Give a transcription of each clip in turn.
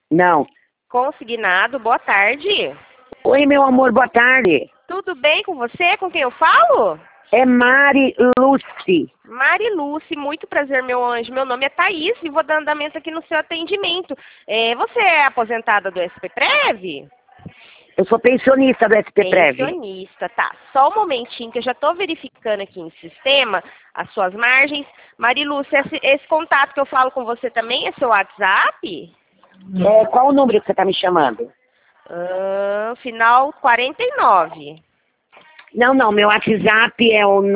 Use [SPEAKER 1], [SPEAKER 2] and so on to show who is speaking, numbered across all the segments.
[SPEAKER 1] Não.
[SPEAKER 2] Consignado, boa tarde.
[SPEAKER 1] Oi, meu amor, boa tarde.
[SPEAKER 2] Tudo bem com você? Com quem eu falo?
[SPEAKER 1] É Mari Lucy.
[SPEAKER 2] Mari Lucy, muito prazer, meu anjo. Meu nome é Thaís e vou dar andamento aqui no seu atendimento. Você é aposentada do SPPrev?
[SPEAKER 1] Eu sou pensionista do SPPrev.
[SPEAKER 2] Pensionista, tá. Só um momentinho que eu já estou verificando aqui em sistema as suas margens. Mari Lucy, esse contato que eu falo com você também é seu WhatsApp?
[SPEAKER 1] Qual o número que você está me chamando?
[SPEAKER 2] Final 49.
[SPEAKER 1] Não, meu WhatsApp é o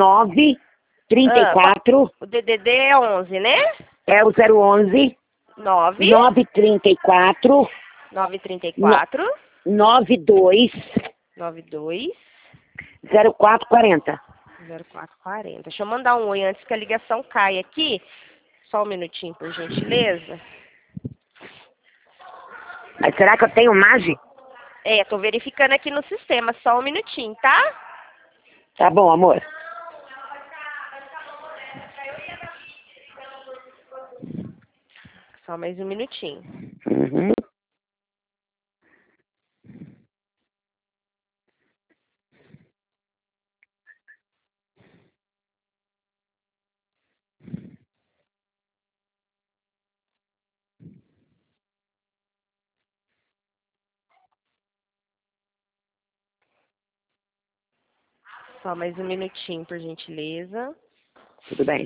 [SPEAKER 1] 934.
[SPEAKER 2] O DDD é 11, né?
[SPEAKER 1] É o 011
[SPEAKER 2] 9
[SPEAKER 1] 934
[SPEAKER 2] 934
[SPEAKER 1] 92
[SPEAKER 2] 92
[SPEAKER 1] 0440.
[SPEAKER 2] 0440. Deixa eu mandar um oi antes que a ligação caia aqui. Só um minutinho, por gentileza.
[SPEAKER 1] Mas será que eu tenho margem?
[SPEAKER 2] Tô verificando aqui no sistema. Só um minutinho, tá?
[SPEAKER 1] Tá bom, amor.
[SPEAKER 2] Só mais um minutinho.
[SPEAKER 1] Uhum.
[SPEAKER 2] Só mais um minutinho, por gentileza.
[SPEAKER 1] Tudo bem.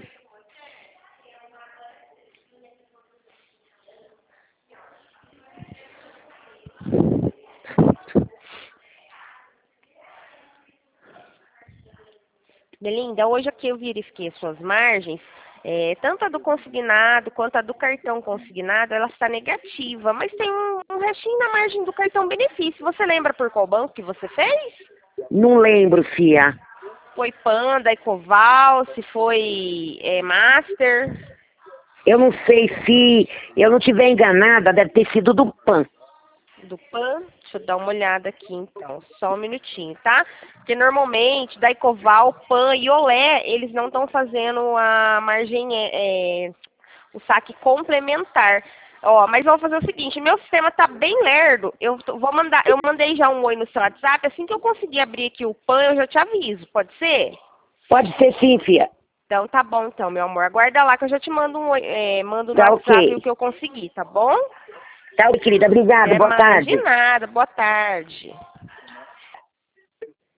[SPEAKER 2] Belinda, hoje aqui eu verifiquei as suas margens. Tanto a do consignado quanto a do cartão consignado, ela está negativa. Mas tem um restinho na margem do cartão benefício. Você lembra por qual banco que você fez?
[SPEAKER 1] Não lembro, fia.
[SPEAKER 2] Foi Panda, Ecoval, se foi Master?
[SPEAKER 1] Eu não sei, se eu não estiver enganada, deve ter sido do PAN.
[SPEAKER 2] Do PAN? Deixa eu dar uma olhada aqui, então. Só um minutinho, tá? Porque normalmente, da Ecoval, PAN e Olé, eles não estão fazendo a margem, o saque complementar. Mas vamos fazer o seguinte, meu sistema tá bem lerdo. Eu mandei já um oi no seu WhatsApp. Assim que eu conseguir abrir aqui o PAN, eu já te aviso. Pode ser?
[SPEAKER 1] Pode ser sim, fia.
[SPEAKER 2] Então tá bom, então, meu amor. Aguarda lá que eu já te mando um oi, mando no
[SPEAKER 1] Tá
[SPEAKER 2] WhatsApp
[SPEAKER 1] ok.
[SPEAKER 2] o que eu conseguir, tá bom?
[SPEAKER 1] Tá, querida. Obrigada. Boa tarde.
[SPEAKER 2] De nada. Boa tarde.